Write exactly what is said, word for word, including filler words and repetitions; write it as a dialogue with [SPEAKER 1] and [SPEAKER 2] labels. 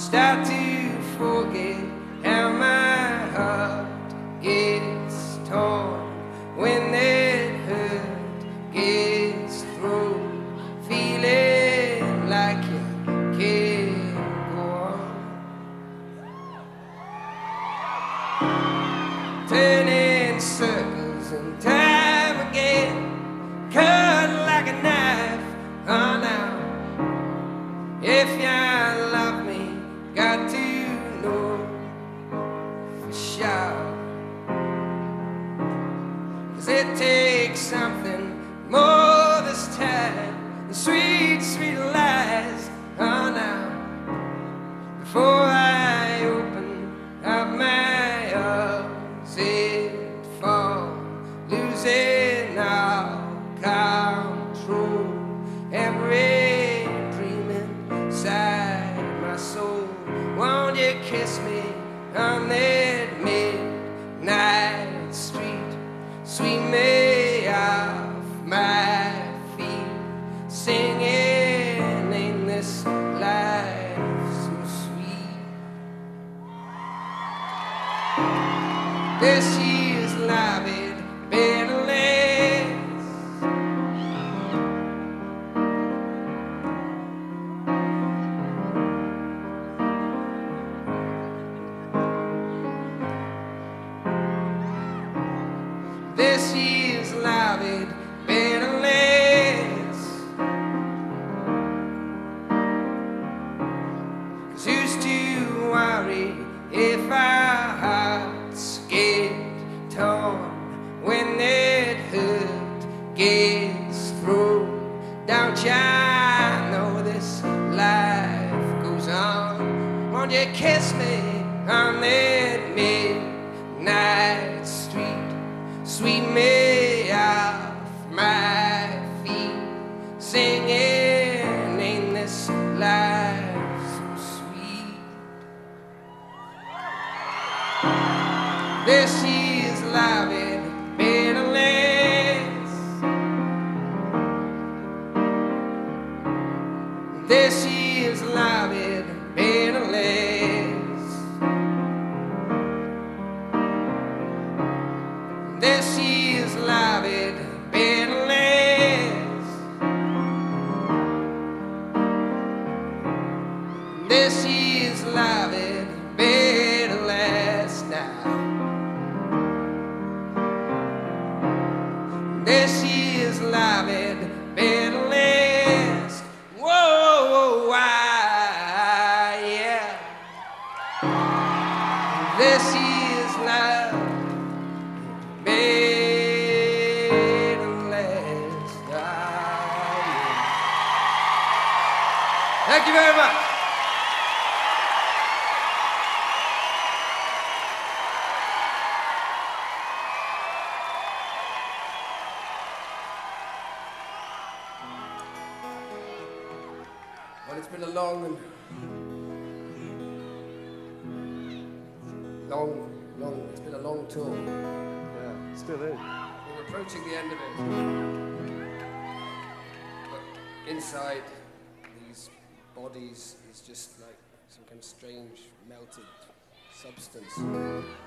[SPEAKER 1] start to forget how my heart gets torn when that hurt gets through, feeling like you can't go on, turning circles and time again, cut like a knife. Oh, now if you love me, got to know for sure, 'cause it takes something more this time than sweet, sweet lies. Oh, now before I open up my arms, it fall, losing all control, every dreaming inside my soul. Won't you kiss me on that midnight street, sweep me off my feet, singing, ain't this life so sweet? This year's life it better last. This year's life it better last, 'cause who's to worry if our hearts get torn when that hurt gets through? Don't ya know this life goes on? Won't you kiss me on that midnight street, sweep me off my feet, singing, ain't this life so sweet? This year's life it better last. This year's life it better last. This year's life it better last. This year's life it better last now. This year's life it better last. Whoa, whoa, why, yeah. This year's life better last. Ah, yeah. Thank you very much. Well, it's been a long and long, long, it's been a long tour.
[SPEAKER 2] Yeah, still is.
[SPEAKER 1] We're approaching the end of it. But inside these bodies is just like some kind of strange melted substance.